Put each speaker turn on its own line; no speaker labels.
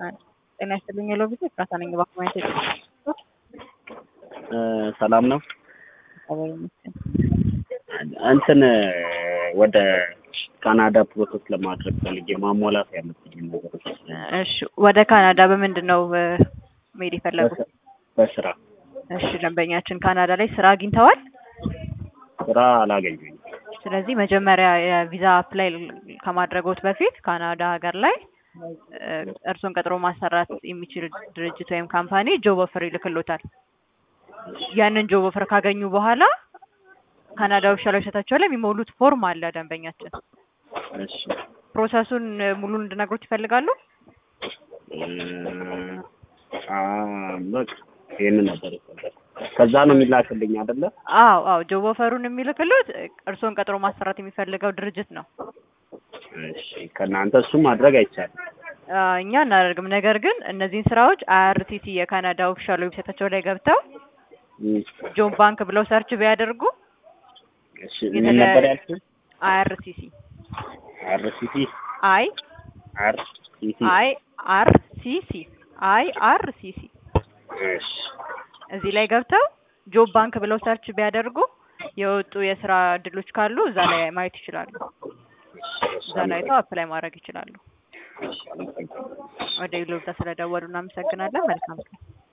ጤና ይስጥልኝ የሎቢት ፍራታ ነኝ ባክማይት
ሰላም ነው። እንትን ወደ ካናዳ ፕሮሰስ ለማድረግ ፈልጌ ማሟላት ያለብኝ ነገሮች።
እሺ ወደ ካናዳ በምንድነው መሄድ የፈለጉት?
በስራ።
እሺ ደንበኛችን ካናዳ ላይ ስራ አግኝተዋል?
ስራ አላገኘሁም።
ስለዚህ መጀመሪያ የቪዛ አፕላይ ከማድረጎት በፊት ካናዳ ሀገር ላይ እርሶን ቀጥሮ ማሰራት የሚችል ድርጅት ወይም ካምፓኒ ጆብ ኦፈር ይልክሎታል። ያንን ጆብ ኦፈር ካገኙ በኋላ ካናዳ ኦፊሻል ዌብሳይታቸው ላይ የሚሞሉት ፎርም አለ ደንበኛችን።
እሺ
ፕሮሰሱን ሙሉን እንድነግሮት ይፈልጋሉ?
በቃ ይሄንን ነበር የፈለኩት። ከዛ ነው የሚላክልኝ አይደለ?
አዎ ጆብ ኦፈሩን የሚልክሉት እርሶን ቀጥሮ ማሰራት የሚፈልገው ድርጅት ነው።
እሺ ከናንተ እሱ ማድረግ አይቻልም?
እኛ እናደርግም። ነገር ግን እነዚህን ስራዎች IRCC የካናዳ ኦፊሻል ዌብሳይታቸው ላይ ገብተው ጆብ ባንክ ብለው ሰርች ቢያደርጉ
እሺ ምን ነበር ያልኩት?
IRCC
እሺ
እዚህ ላይ ገብተው ጆብ ባንክ ብለው ሰርች ቢያደርጉ የወጡ የስራ እድሎች ካሉ እዛ ላይ ማየት ይችላሉ። እዛ ላይ አፕላይ ማድረግ ይችላሉ። ወደ ይሉታ ስለደወሉ እናመሰግናለን። መልካም ቀን።